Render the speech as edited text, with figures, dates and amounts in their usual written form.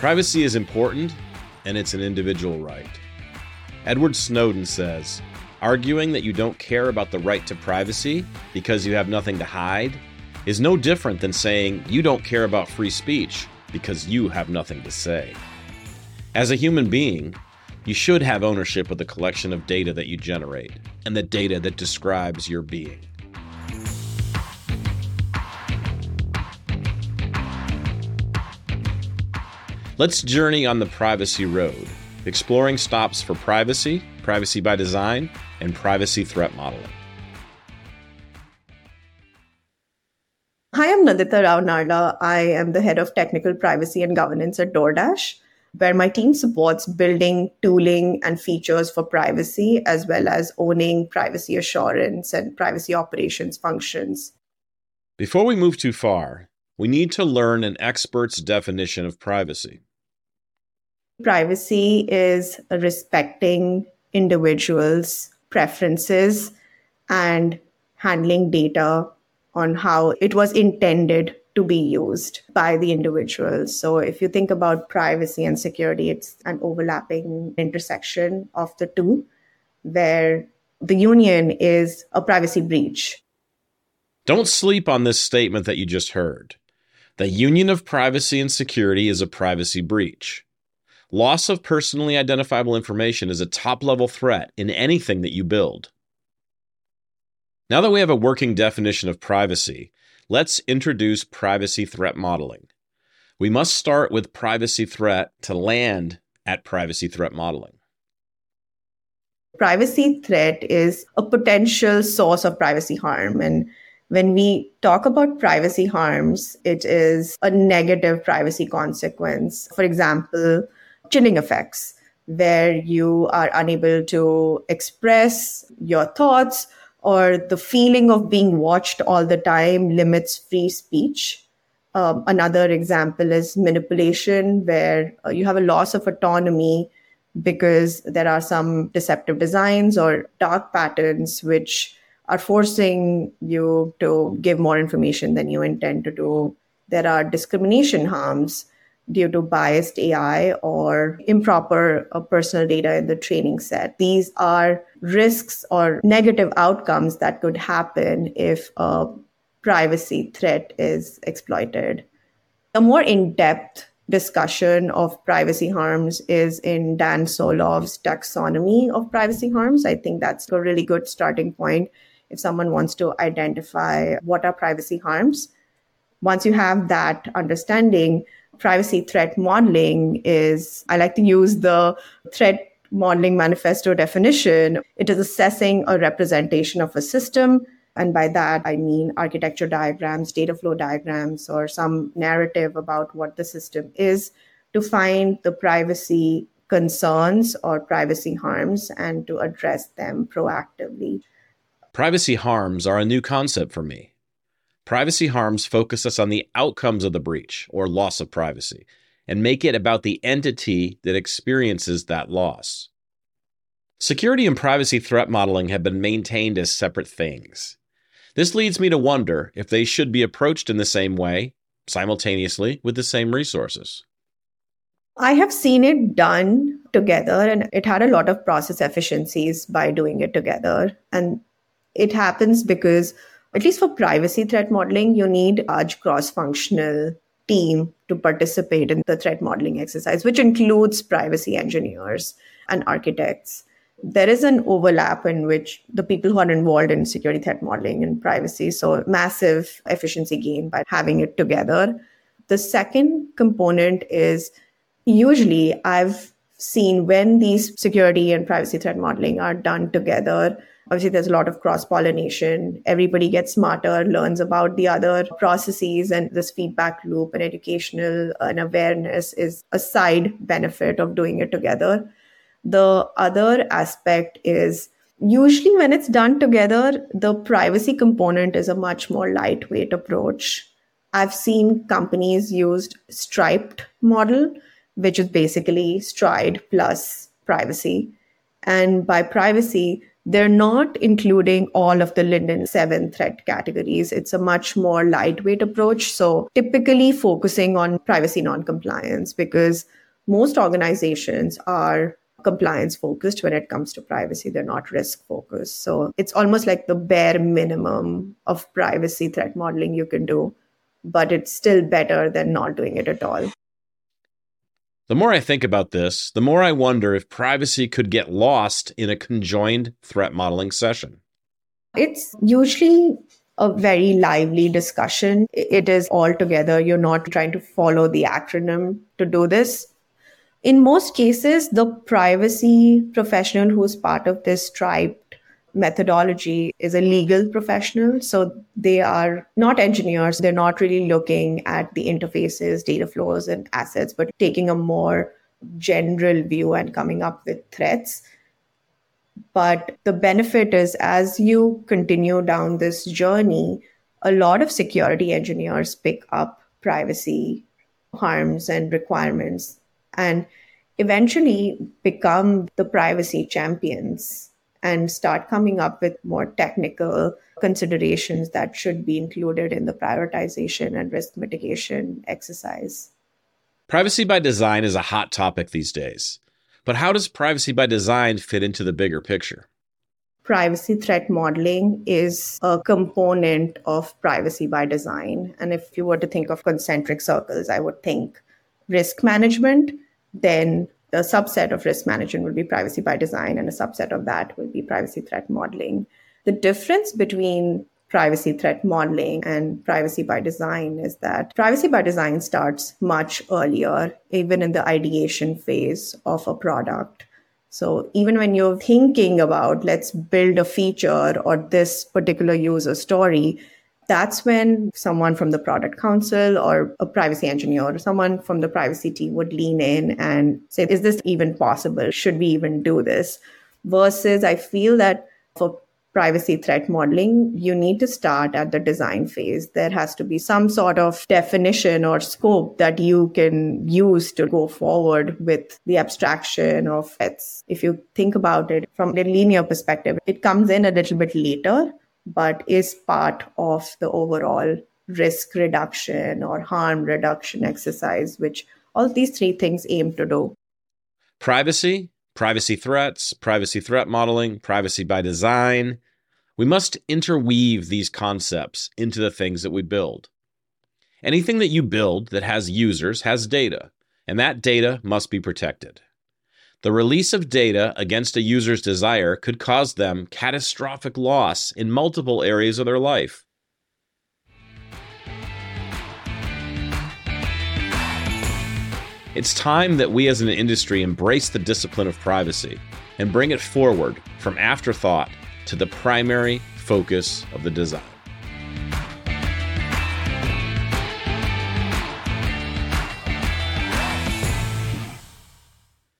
Privacy is important, and it's an individual right. Edward Snowden says, arguing that you don't care about the right to privacy because you have nothing to hide is no different than saying you don't care about free speech because you have nothing to say. As a human being, you should have ownership of the collection of data that you generate and the data that describes your being. Let's journey on the privacy road, exploring stops for privacy, privacy by design, and privacy threat modeling. Hi, I'm Nandita Rao Narla. I am the head of technical privacy and governance at DoorDash, where my team supports building tooling and features for privacy, as well as owning privacy assurance and privacy operations functions. Before we move too far, we need to learn an expert's definition of privacy. Privacy is respecting individuals' preferences and handling data on how it was intended to be used by the individual. So if you think about privacy and security, it's an overlapping intersection of the two, where the union is a privacy breach. Don't sleep on this statement that you just heard. The union of privacy and security is a privacy breach. Loss of personally identifiable information is a top-level threat in anything that you build. Now that we have a working definition of privacy, let's introduce privacy threat modeling. We must start with privacy threat to land at privacy threat modeling. Privacy threat is a potential source of privacy harm. And when we talk about privacy harms, it is a negative privacy consequence. For example, chilling effects, where you are unable to express your thoughts, or the feeling of being watched all the time limits free speech. Another example is manipulation, where you have a loss of autonomy because there are some deceptive designs or dark patterns which are forcing you to give more information than you intend to do. There are discrimination harms due to biased AI or improper personal data in the training set. These are risks or negative outcomes that could happen if a privacy threat is exploited. A more in-depth discussion of privacy harms is in Dan Solov's taxonomy of privacy harms. I think that's a really good starting point if someone wants to identify what are privacy harms. Once you have that understanding, privacy threat modeling is, I like to use the threat modeling manifesto definition. It is assessing a representation of a system. And by that, I mean architecture diagrams, data flow diagrams, or some narrative about what the system is, to find the privacy concerns or privacy harms and to address them proactively. Privacy harms are a new concept for me. Privacy harms focus us on the outcomes of the breach or loss of privacy and make it about the entity that experiences that loss. Security and privacy threat modeling have been maintained as separate things. This leads me to wonder if they should be approached in the same way, simultaneously, with the same resources. I have seen it done together, and it had a lot of process efficiencies by doing it together. And it happens because, at least for privacy threat modeling, you need a large cross-functional team to participate in the threat modeling exercise, which includes privacy engineers and architects. There is an overlap in which the people who are involved in security threat modeling and privacy, so massive efficiency gain by having it together. The second component is usually I've seen when these security and privacy threat modeling are done together, obviously there's a lot of cross-pollination. Everybody gets smarter, learns about the other processes, and this feedback loop and educational and awareness is a side benefit of doing it together. The other aspect is usually when it's done together, the privacy component is a much more lightweight approach. I've seen companies used striped model, which is basically stride plus privacy. And by privacy, they're not including all of the Linden 7 threat categories. It's a much more lightweight approach. So typically focusing on privacy non-compliance, because most organizations are compliance focused when it comes to privacy. They're not risk focused. So it's almost like the bare minimum of privacy threat modeling you can do, but it's still better than not doing it at all. The more I think about this, the more I wonder if privacy could get lost in a conjoined threat modeling session. It's usually a very lively discussion. It is all together. You're not trying to follow the acronym to do this. In most cases, the privacy professional who's part of this striped methodology is a legal professional. So they are not engineers. They're not really looking at the interfaces, data flows, and assets, but taking a more general view and coming up with threats. But the benefit is, as you continue down this journey, a lot of security engineers pick up privacy harms and requirements and eventually become the privacy champions and start coming up with more technical considerations that should be included in the prioritization and risk mitigation exercise. Privacy by design is a hot topic these days. But how does privacy by design fit into the bigger picture? Privacy threat modeling is a component of privacy by design. And if you were to think of concentric circles, I would think risk management, then the subset of risk management will be privacy by design, and a subset of that will be privacy threat modeling. The difference between privacy threat modeling and privacy by design is that privacy by design starts much earlier, even in the ideation phase of a product. So even when you're thinking about, let's build a feature or this particular user story, that's when someone from the product council or a privacy engineer or someone from the privacy team would lean in and say, is this even possible? Should we even do this? Versus I feel that for privacy threat modeling, you need to start at the design phase. There has to be some sort of definition or scope that you can use to go forward with the abstraction of threats. If you think about it from a linear perspective, it comes in a little bit later, but is part of the overall risk reduction or harm reduction exercise, which all these three things aim to do. Privacy, privacy threats, privacy threat modeling, privacy by design. We must interweave these concepts into the things that we build. Anything that you build that has users has data, and that data must be protected. The release of data against a user's desire could cause them catastrophic loss in multiple areas of their life. It's time that we as an industry embrace the discipline of privacy and bring it forward from afterthought to the primary focus of the design.